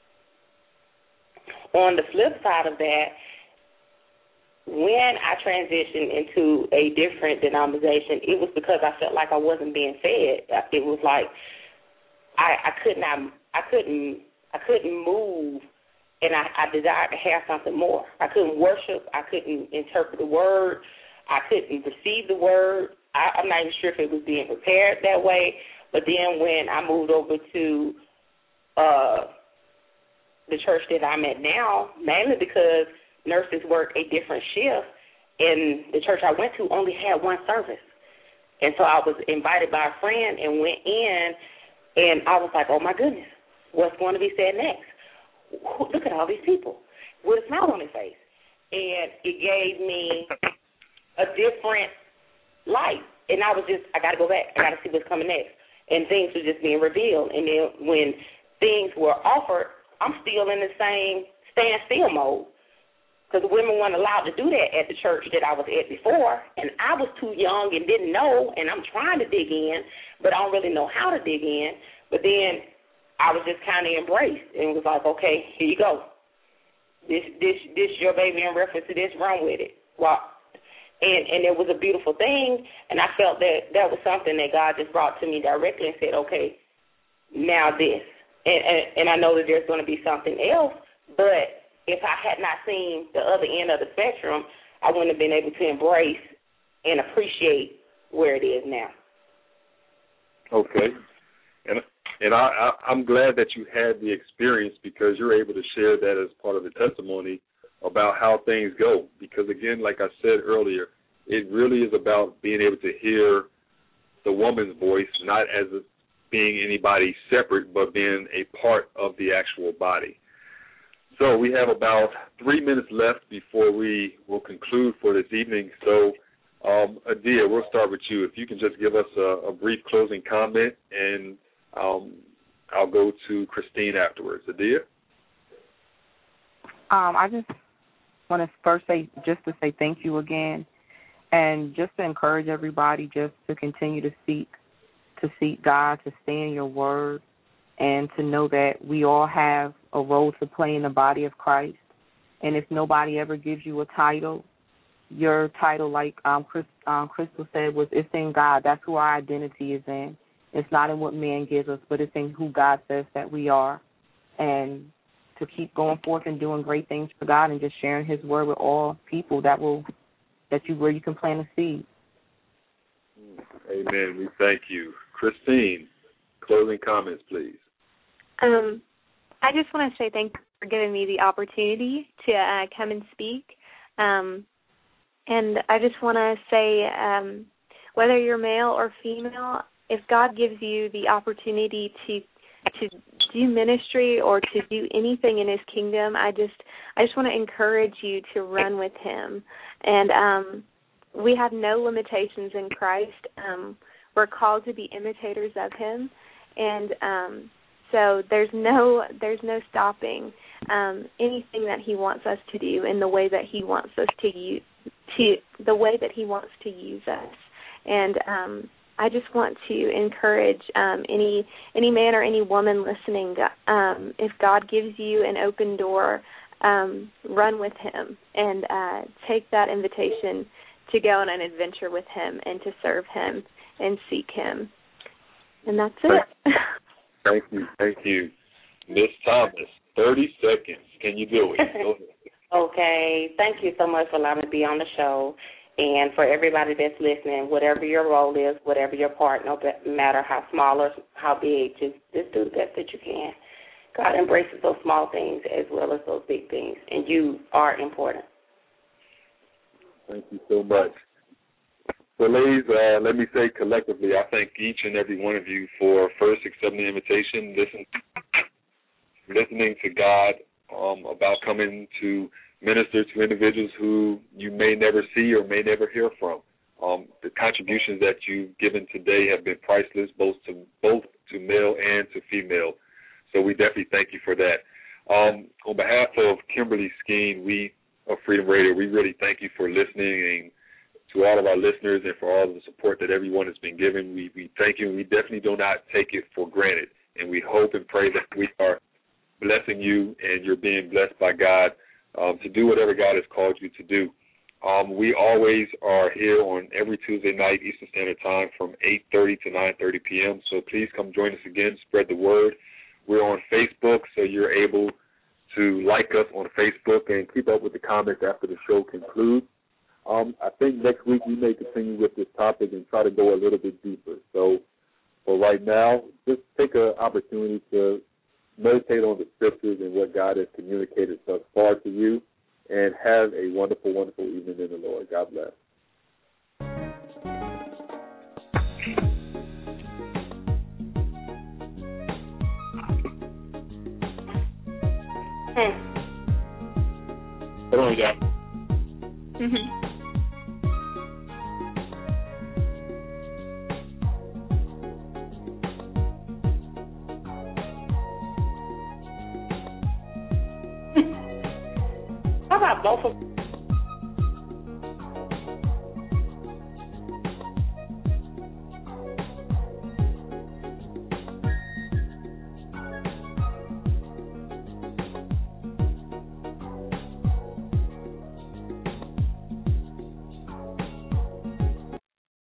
on the flip side of that, when I transitioned into a different denomination, it was because I felt like I wasn't being fed. It was like I, I could not, I couldn't. I couldn't move, and I, I desired to have something more. I couldn't worship. I couldn't interpret the word. I couldn't receive the word. I, I'm not even sure if it was being prepared that way. But then when I moved over to uh, the church that I'm at now, mainly because nurses work a different shift, and the church I went to only had one service. And so I was invited by a friend and went in, and I was like, oh, my goodness. What's going to be said next? Look at all these people. with a smile on his face. And it gave me a different light. And I was just, I got to go back. I got to see what's coming next. And things were just being revealed. And then when things were offered, I'm still in the same standstill mode. Because women weren't allowed to do that at the church that I was at before. And I was too young and didn't know, and I'm trying to dig in, but I don't really know how to dig in. But then I was just kind of embraced and was like, okay, here you go. This this this your baby in reference to this, run with it. Well, and, and it was a beautiful thing, and I felt that that was something that God just brought to me directly and said, okay, now this. And, and, and I know that there's going to be something else, but if I had not seen the other end of the spectrum, I wouldn't have been able to embrace and appreciate where it is now. Okay. And and I, I, I'm glad that you had the experience because you're able to share that as part of the testimony about how things go. Because, again, like I said earlier, it really is about being able to hear the woman's voice, not as a, being anybody separate, but being a part of the actual body. So we have about three minutes left before we will conclude for this evening. So, um, Adia, we'll start with you. If you can just give us a, a brief closing comment, and um, I'll go to Christine afterwards. Adia? Um, I just want to first say, just to say thank you again, and just to encourage everybody just to continue to seek, to seek God, to stay in your word, and to know that we all have a role to play in the body of Christ. And if nobody ever gives you a title, your title, like um, Chris, um, Crystal said, was it's in God. That's who our identity is in. It's not in what man gives us, but it's in who God says that we are. And to keep going forth and doing great things for God and just sharing his word with all people that will, that you, where you can plant a seed. Amen. We thank you. Christine, closing comments, please. Um, I just want to say thank you for giving me the opportunity to uh, come and speak. Um, and I just want to say, um, whether you're male or female, if God gives you the opportunity to to do ministry or to do anything in his kingdom, I just I just want to encourage you to run with him. And um, we have no limitations in Christ. Um, we're called to be imitators of him. And um So there's no there's no stopping um, anything that he wants us to do in the way that he wants us to use to the way that he wants to use us. And um, I just want to encourage um, any any man or any woman listening. Um, if God gives you an open door, um, run with him and uh, take that invitation to go on an adventure with him and to serve him and seek him. And that's it. Thank you, thank you. Miss Thomas, thirty seconds. Can you do it? Go ahead. Okay. Thank you so much for allowing me to be on the show. And for everybody that's listening, whatever your role is, whatever your part, no matter how small or how big, just, just do the best that you can. God embraces those small things as well as those big things, and you are important. Thank you so much. So, ladies, uh, let me say collectively, I thank each and every one of you for first accepting the invitation, listen, listening to God um, about coming to minister to individuals who you may never see or may never hear from. Um, the contributions that you've given today have been priceless, both to both to male and to female. So we definitely thank you for that. Um, on behalf of Kimberly Skeen, we of Freedom Radio, we really thank you for listening, and to all of our listeners and for all of the support that everyone has been given. We, we thank you, and we definitely do not take it for granted. And we hope and pray that we are blessing you and you're being blessed by God um, to do whatever God has called you to do. Um, we always are here on every Tuesday night, Eastern Standard Time, from eight thirty to nine thirty p.m., so please come join us again, spread the word. We're on Facebook, so you're able to like us on Facebook and keep up with the comments after the show concludes. Um, I think next week we may continue with this topic and try to go a little bit deeper. So for right now, just take an opportunity to meditate on the scriptures and what God has communicated thus far to you, and have a wonderful, wonderful evening in the Lord. God bless. Hmm. Hold on, y'all. Mhm. How about both of them?